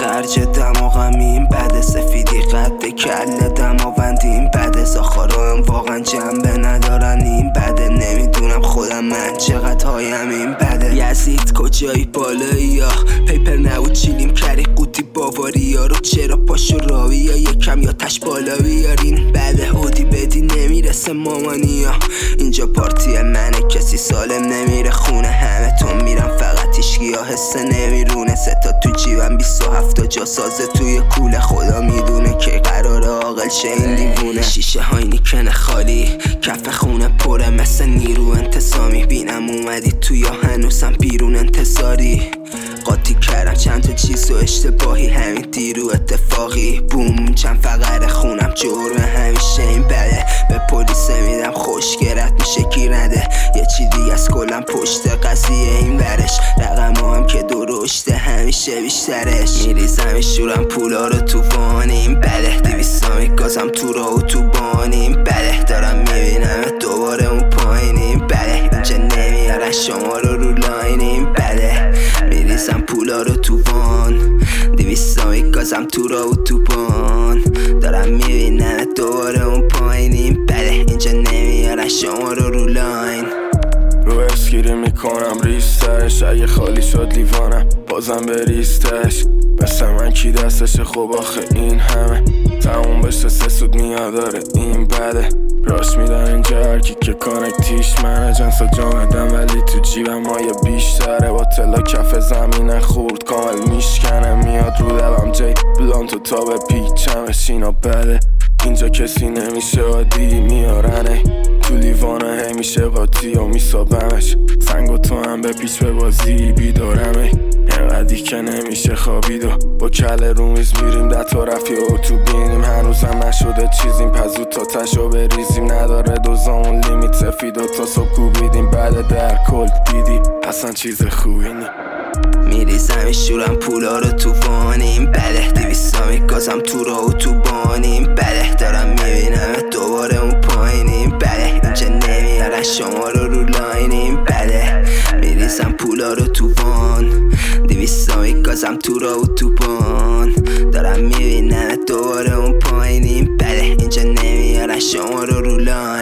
خرج دماغمیم بده، سفیدی قد کل دماوندی این بده، زاخارا هم واقعا جنبه ندارن این بده، نمیدونم خودم من چقدر هایم این بده. یزید کجایی بالایی یا پیپر نبود چیلیم کری قوطی باواریا رو، چرا پاشو راوی یا یکم یا تش بالا بیارین بده، اودی بدی نمیرسه مامانیا، اینجا پارتی منه کسی سالم نمیره خونه، همه تون میرم فقط هیچگیا حسه نمیرونه، ستا تو جیبم 27 جا سازه توی کوله، خدا میدونه که قراره عاقل شه این دیوونه. شیشه های نیکن خالی کف خونه پره مثل نیرو انتصامی، بینم اومدی تو یا هنوزم بیرون انتظاری، قاطی کردم چند تا چیز و اشتباهی همین دیرو اتفاقی بوم چند فقر خونم جرم همیشه این بده، به پلیس میدم خوشگرت میشه کی نده، یه چی دیگه از کلم پشت قضیه این برش، رقم هم که درشته همیشه بیشترش، میریزم شورم پولا رو تو وانیم بده، 200 میگازم تو را و تو بانیم بده، دارم میبینم دوباره اون پایینیم بده، اینجا نمیارن شما رو لاینیم بده، میریزم پولا رو تو وان 200 میگازم تو را و تو بان، دارم میبینم دوباره اون پایینیم بده، اینجا نمیارن شما رو لاین. رو اسکیری میکنم ریستش، اگه خالی شد لیوانم بازم بریستش، مثل من کی دستشه خب آخه این همه تموم بشه 3 سود میاداره این بده، راست میدن اینجا هرکی که کانکتیش منه، جنسا جامدم ولی تو جیبم مایه بیشتره، با تلا کف زمینه خورد کامل میشکنه، میاد رو لبم جی بلانتو تا به پیچمش اینا بده، اینجا کسی نمیشه عادی میارنه تو لیوانه هی میشه قاطی و میسابمش، سنگ و تو هم به پیچ به بازی بیدارمه، اینقدی که نمیشه خوابید و با کل رو میز میریم 10 تا رفیق و تو بینیم، هنوزم نشده چیزیم پزو تا تشو بریزیم، نداره دوزامون لیمیت سفید و تا صبح کوبیدیم، بعد در کل دیدی اصلا چیز خوبی نی، میریزم شورم پولا رو تو وانیم بده، 200 میگازم تو را و تو بانیم بده، دارم میبینم دوباره اون پایینیم بده، اینجا نمیارن شما رو لاینیم بده، میریزم پولا رو تو وان 200 میگازم تو را و تو بان، دارم میبینم دوباره اون پایینیم بده، اینجا نمیارن شما رو لاین.